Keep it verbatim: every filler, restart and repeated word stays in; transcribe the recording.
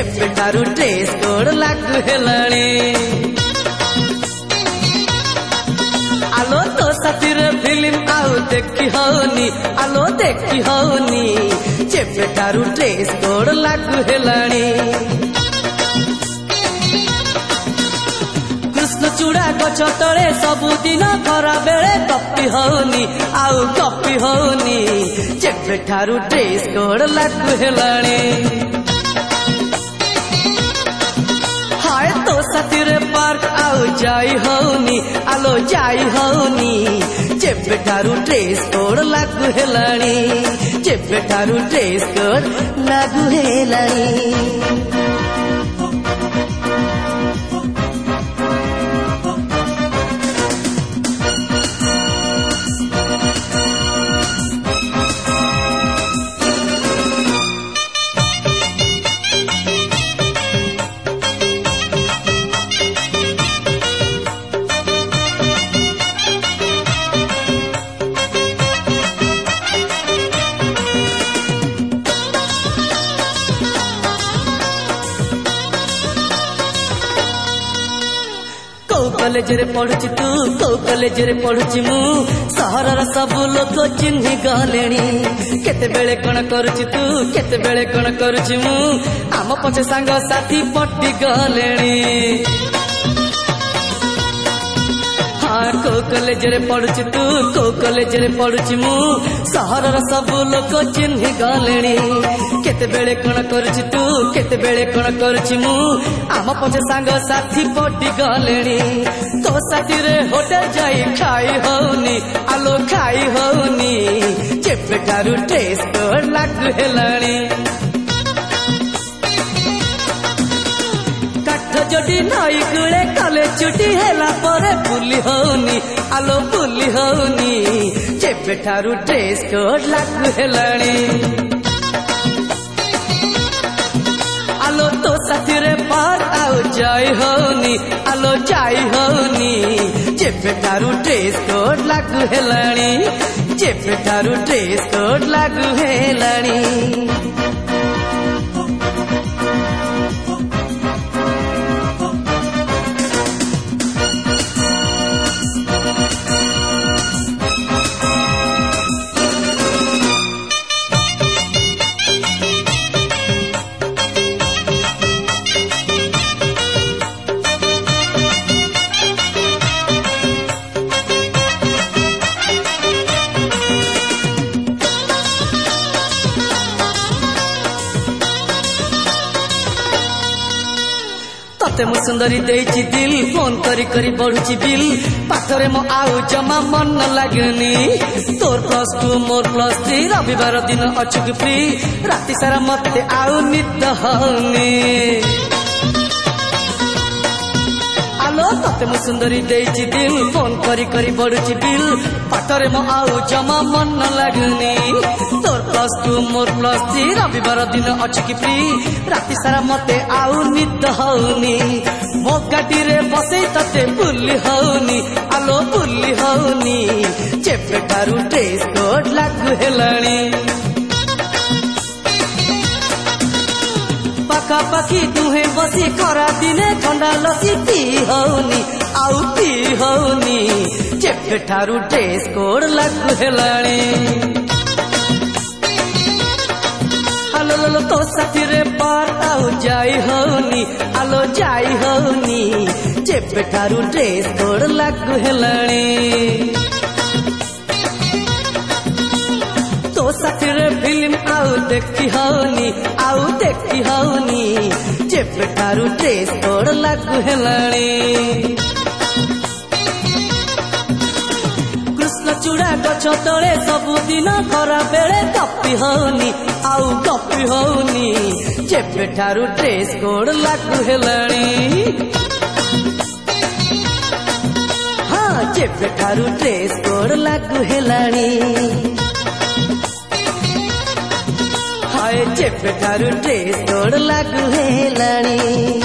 जेबेठारू dress code लागू हेलाणी आलो तो साथीर फिल्म आउ देखी हौनी आलो देखी हौनी जेबेठारू ड्रेस कोड लागू हेलाणी कृष्ण चूड़ा गछ तले सबुदिन खरा बेले गपी हौनी आउ गपी हौनी जेबेठारू ड्रेस कोड लागू हेलाणी हाय तो साथीर पार्क आउ जाई हौनी आलो जाई हौनी जेबेठारू ड्रेस कोड लागू हेलाणी जेबेठारू ड्रेस कोड लागू हेलाणी कॉलेज रे पढ़ुची तू को कॉलेज रे पढ़ुची मु सहरर सब लोक चिन्हि गलेणी केते बेले कोन करूची तू केते बेले कोन करूची मु आम पछे सांग साथी पट्टी गलेणी हाँ को कॉलेज रे पढ़ुची तू को कॉलेज रे पढ़ुची मु सहरर सब लोक चिन्हि गलेणी केते बेले कोन करूची तू केते बेले कोन करूची मु आम पछे सांग साथी पट्टी गलेणी तो साथी रे होटल जाई खाई हौनी आलो खाई हौनी जेबेठारू ड्रेस कोड लागू हेलाणी काठ जोड़ी नई कूले कले छुट्टी हेला परे बुली हौनी आलो बुली हौनी जेबेठारू ड्रेस कोड लागू हेलाणी आलो तो साथी रे पार आउ जाई हौनी आलो जाई हौनी जेबेठारू ड्रेस कोड लागू हेलाणी जेबेठारू ड्रेस कोड लागू हेलाणी तते मु सुंदरी देइची दिल फोन करी करी बढ़ुची बिल पाठरे मो आउ जमा मन लागनी तोर प्लस टू मोर प्लस थ्री रविवार दिन अछुक फ्री राति सारा मते आउ निद हौनी आलो तते मु सुंदरी देइची दिल फोन करी करी बढ़ुची बिल पाठरे मो आउ जमा मन लागनी तोर प्लस टू मोर प्लस थ्री रविवार दिन अछुक फ्री राति सारा मते आउ निद हौनी मो गाड़ी रे बसे तते बुली हौनी आलो बुली हौनी जेबेठारू ड्रेस कोड लागू हेलाणी पाखा पाखी दुहे बसी खरा दिने ठंडा लसी पी हौनी आउ पी हौनी जेबेठारू ड्रेस कोड लागू हेलाणी आलो लो तो साथी रे पार आउ जाई हौनी आलो जाई हौनी जेबेठारू ड्रेस कोड लागू हेलाणी तो साथी रे फिल्म आउ देखी हौनी आउ देखी हौनी जेबेठारू ड्रेस कोड लागू हेलाणी कृष्ण चूड़ा गछ तले सबुदिन खरा बेले गपी हौनी आउ गपी हौनी जेबेठारू ड्रेस कोड लागू हेलाणी हाँ जेबेठारू ड्रेस कोड लागू हेलाणी हाय जेबेठारू ड्रेस कोड लागू हेलाणी।